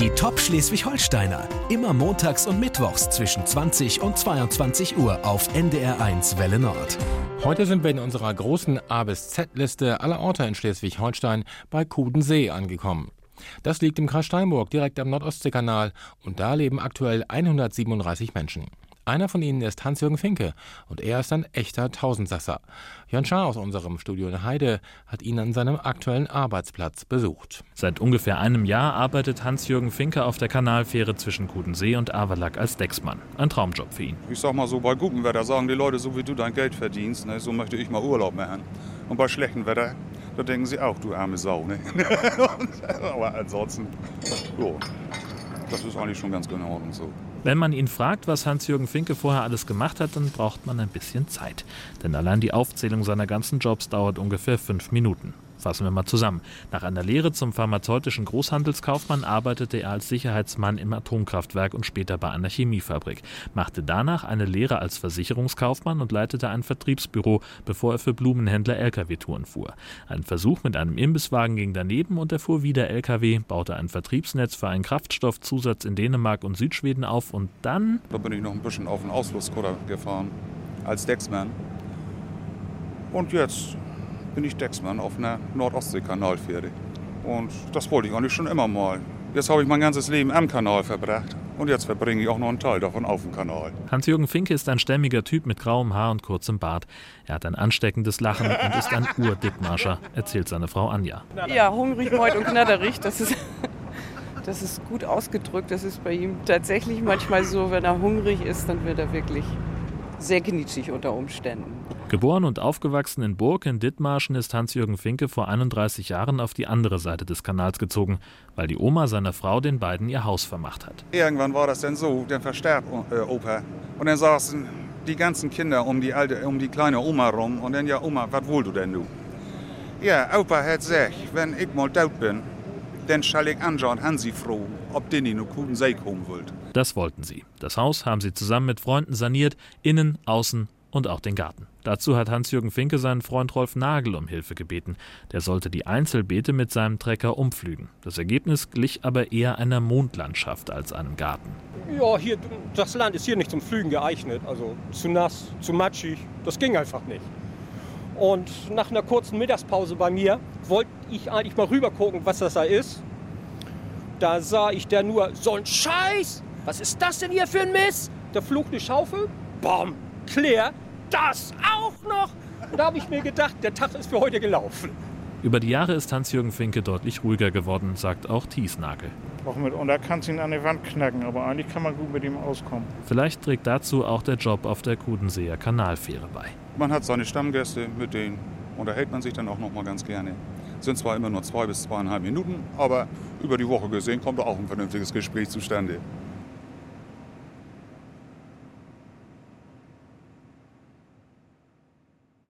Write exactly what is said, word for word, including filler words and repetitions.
Die Top Schleswig-Holsteiner. Immer montags und mittwochs zwischen zwanzig und zweiundzwanzig Uhr auf N D R eins Welle Nord. Heute sind wir in unserer großen A bis Z-Liste aller Orte in Schleswig-Holstein bei Kudensee angekommen. Das liegt im Kreis Steinburg, direkt am Nordostseekanal, und da leben aktuell hundertsiebenunddreißig Menschen. Einer von ihnen ist Hans-Jürgen Finke und er ist ein echter Tausendsasser. Jörn Schaar aus unserem Studio in Heide hat ihn an seinem aktuellen Arbeitsplatz besucht. Seit ungefähr einem Jahr arbeitet Hans-Jürgen Finke auf der Kanalfähre zwischen Kudensee und Averlak als Decksmann. Ein Traumjob für ihn. Ich sag mal so, bei gutem Wetter sagen die Leute, so wie du dein Geld verdienst, ne, so möchte ich mal Urlaub machen. Und bei schlechtem Wetter, da denken sie auch, du arme Sau. Ne? Aber ansonsten, jo, das ist eigentlich schon ganz genau und so. Wenn man ihn fragt, was Hans-Jürgen Finke vorher alles gemacht hat, dann braucht man ein bisschen Zeit. Denn allein die Aufzählung seiner ganzen Jobs dauert ungefähr fünf Minuten. Fassen wir mal zusammen. Nach einer Lehre zum pharmazeutischen Großhandelskaufmann arbeitete er als Sicherheitsmann im Atomkraftwerk und später bei einer Chemiefabrik. Machte danach eine Lehre als Versicherungskaufmann und leitete ein Vertriebsbüro, bevor er für Blumenhändler L K W-Touren fuhr. Ein Versuch mit einem Imbisswagen ging daneben und er fuhr wieder L K W, baute ein Vertriebsnetz für einen Kraftstoffzusatz in Dänemark und Südschweden auf und dann... Da bin ich noch ein bisschen auf den Ausflusskutter gefahren, als Decksmann. Und jetzt bin ich Decksmann auf einer Nordostsee-Kanalfähre. Und das wollte ich eigentlich schon immer mal. Jetzt habe ich mein ganzes Leben am Kanal verbracht. Und jetzt verbringe ich auch noch einen Teil davon auf dem Kanal. Hans-Jürgen Finke ist ein stämmiger Typ mit grauem Haar und kurzem Bart. Er hat ein ansteckendes Lachen und ist ein Urdickmarscher, erzählt seine Frau Anja. Ja, hungrig, meut und knatterig, das ist, das ist gut ausgedrückt. Das ist bei ihm tatsächlich manchmal so, wenn er hungrig ist, dann wird er wirklich sehr gnitschig unter Umständen. Geboren und aufgewachsen in Burg in Dithmarschen ist Hans-Jürgen Finke vor einunddreißig Jahren auf die andere Seite des Kanals gezogen, weil die Oma seiner Frau den beiden ihr Haus vermacht hat. Irgendwann war das dann so, dann verstarb äh, Opa. Und dann saßen die ganzen Kinder um die, alte, um die kleine Oma rum. Und dann, ja Oma, was willst du denn du? Ja, Opa hat gesagt, wenn ich mal tot bin, dann schall ich Anja und Hansi fragen, ob die in Kudensee kommen wollt. Das wollten sie. Das Haus haben sie zusammen mit Freunden saniert, innen, außen und auch den Garten. Dazu hat Hans-Jürgen Finke seinen Freund Rolf Nagel um Hilfe gebeten. Der sollte die Einzelbeete mit seinem Trecker umpflügen. Das Ergebnis glich aber eher einer Mondlandschaft als einem Garten. Ja, hier, das Land ist hier nicht zum Pflügen geeignet. Also zu nass, zu matschig, das ging einfach nicht. Und nach einer kurzen Mittagspause bei mir wollte ich eigentlich mal rüber gucken, was das da ist. Da sah ich da nur so ein Scheiß. Was ist das denn hier für ein Mist? Da flog eine Schaufel. Bam, Claire, das auch noch. Und da habe ich mir gedacht, der Tag ist für heute gelaufen. Über die Jahre ist Hans-Jürgen Finke deutlich ruhiger geworden, sagt auch Thies Nagel. Auch mit, und da kannst du ihn an die Wand knacken, aber eigentlich kann man gut mit ihm auskommen. Vielleicht trägt dazu auch der Job auf der Kudenseer Kanalfähre bei. Man hat seine Stammgäste, mit denen unterhält man sich dann auch noch mal ganz gerne. Sind zwar immer nur zwei bis zweieinhalb Minuten, aber über die Woche gesehen kommt da auch ein vernünftiges Gespräch zustande.